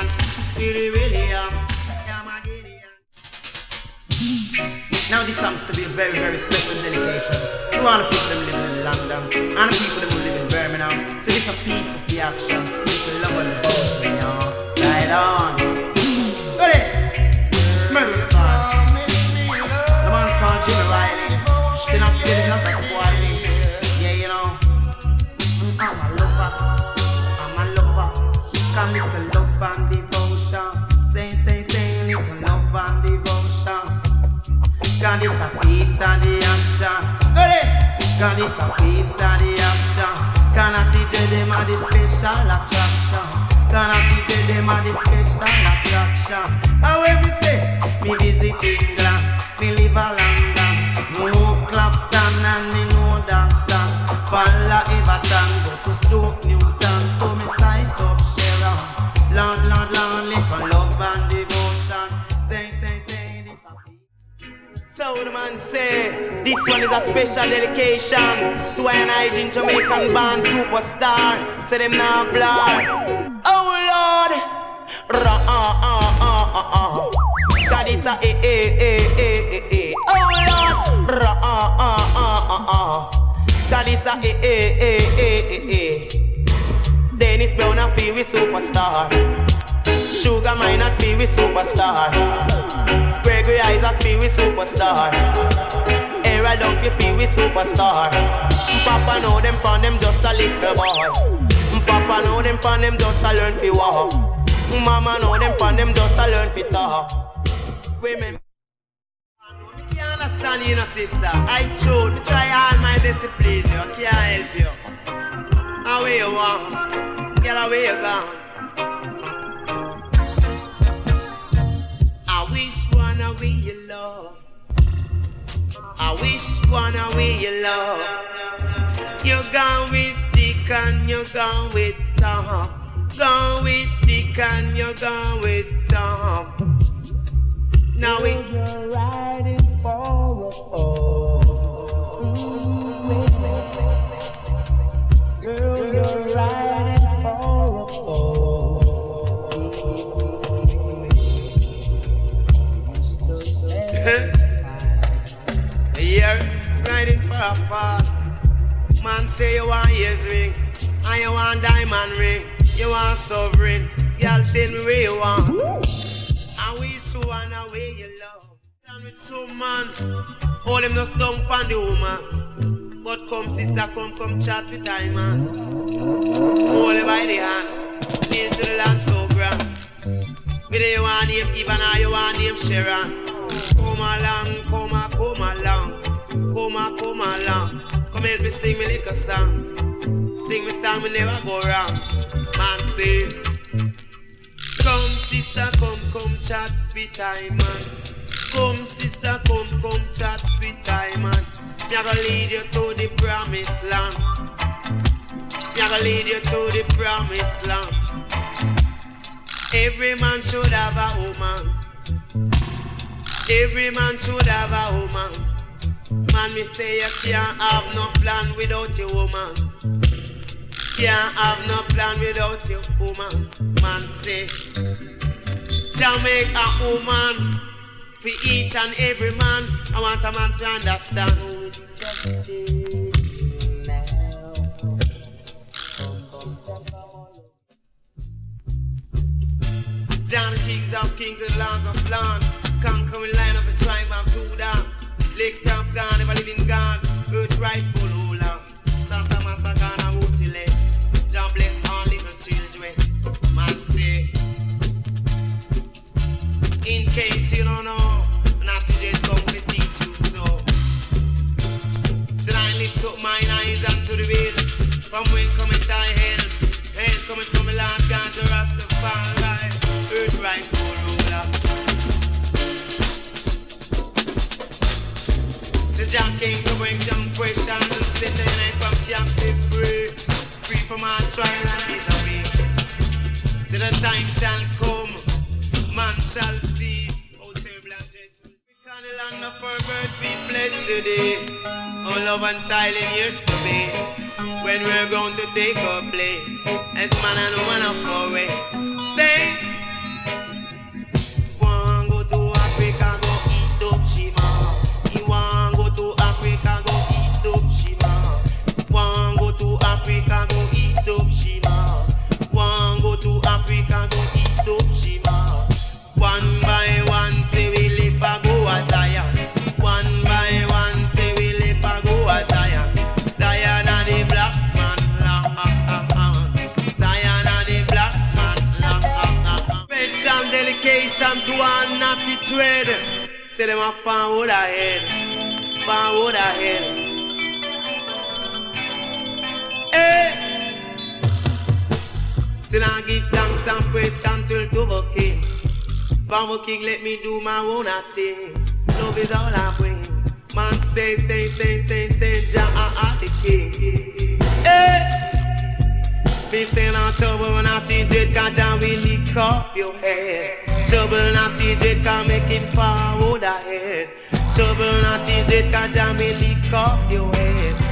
Gideon, Willie William. Now this seems to be a very, very special dedication to all the people that live in London and the people that live in Birmingham. So it's a piece of the action. People love on the boat, you know. Right on. Go ahead. Murder Star. The man called Jimmy Riley. Still not getting us as quality. Yeah, you know. I'm a lover. I'm a lover. Can little love and devotion. Say, little love and devotion. God is a piece of the action. God is a piece of the action. Cannot teach them a the special attraction. Cannot teach them a the special attraction. And when we say, me visit England, me live a London, no Clapton and me no dance stand. Falla Everton, go to Stoke Newton, so me sight up Sharon. Lord, little love and devotion. Say, this a piece. So the man say, this one is a special dedication to an Nigerian Jamaican band superstar. Say them now blur. Oh Lord, God is a Oh Lord, God is a Dennis Brown a feel with superstar. Sugar Mine a feel with superstar. Gregory Isaac feel with superstar. Era Dunkley feel with superstar. Papa know them from them just a little boy. Papa know them from them just a learn fi walk. Mama know them from them just a learn fi talk. Remember, I can't understand you, no sister. I should try all my best to please you. I can't help you. How where you want? Get away you gone. I wish one away you love. I wish one away you love. You're gone with Dick and you're gone with Tom. Gone with Dick and you're gone with Tom. Now you're riding for a fall. Girl, you're riding for a fall. You're riding for a fall. Man say you want ears ring, and you want diamond ring, you want sovereign. Girl, tell me where you want. And we so wanna where you love. Stand with some man, all them just dump on the woman. But come sister, come chat with I man. Hold it by the hand, lead to the land so grand. Whether you want name Ivan or you want name Sharon. Come along, come along. Come help me sing me like a song. Sing me song, me never go wrong. Man say, come sister, come chat with I man. Come sister, come chat with I man. Me gonna lead you to the promised land. Me gonna lead you to the promised land. Every man should have a woman. Every man should have a woman. Man, me say you can't have no plan without your woman. Can't have no plan without your woman. Man say, Jamaica woman. For each and every man, I want a man to understand. John, kings of kings and lands of land. Can't come in line of a tribe of Judah. Lake Stamp gone, never living gone. Earth rightful ruler. Santa Masa Ghana, Wusile. John bless all little children. Man say, in case you don't know, Nasty J come to teach you so. So I lift up mine eyes unto the wheel. From when cometh thy help? Help cometh from the Lord God to Rastafari. Earth rightful ruler. So John came to bring down questions and set the night from camp be free. Free from our trial and misery. So the time shall come, man shall see. Oh terrible and dreadful. We can the land of our birth be blessed today. Our love and tiling years to be. When we're going to take our place as man and woman of our ways. Say, salvation to all naughty trade. Say them a forward ahead, forward ahead. Hey! Say now give thanks and praise control to the King. For King, let me do my own thing. Love is all I bring. Man say, Jah the King. Hey! Be saying on trouble when I teach it, cause Jah will lick off your head. Trouble not teach it, cause make it forward ahead. Trouble not teach it, cause Jah will lick off your head.